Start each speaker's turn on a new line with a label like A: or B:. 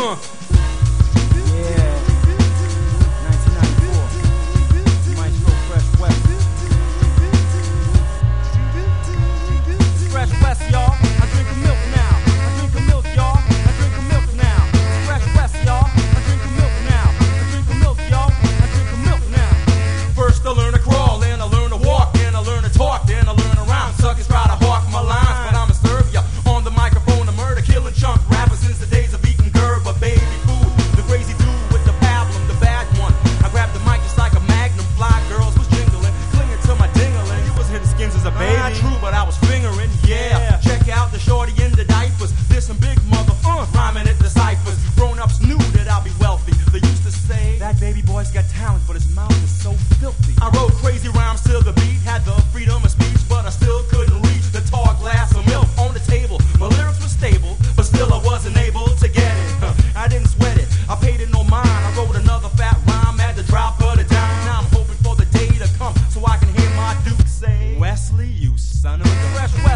A: Yeah. 1994. Maestro Fresh West. Fresh West, y'all. I drink a milk now. I drink a milk, y'all. I drink a milk now. Fresh West, y'all. I drink a milk now. I drink a milk, y'all. I drink a milk now.
B: First I learn to crawl, then I learn to walk, then I learn to talk, then I learn to rhyme. Suckers try to hawk my lines, but I'ma serve ya on the microphone. A murder, killing chunk rappers since the days of eating Gerber, baby food. The crazy dude with the pablum, the bad one. I grabbed the mic just like a magnum. Fly girls was jingling, clinging to my dingling. You was hitting skins as a baby. True, but I was fingering, yeah. Check out the shorty in the diapers. There's some big mother, rhyming at the ciphers. Grown-ups knew that I'll be wealthy. They used to say,
A: that baby boy's got talent, but his mouth is so filthy.
B: I wrote crazy rhymes to the beat, had the freedom of speech, but I still couldn't reach the tall glass of milk on the table. My lyrics were stable, but still I wasn't able to get it. I didn't sweat it, I paid it no mind. I wrote another fat rhyme at the drop of the dime. Now I'm hoping for the day to come so I can hear my Duke say,
A: Wesley, you son of a...
B: Fresh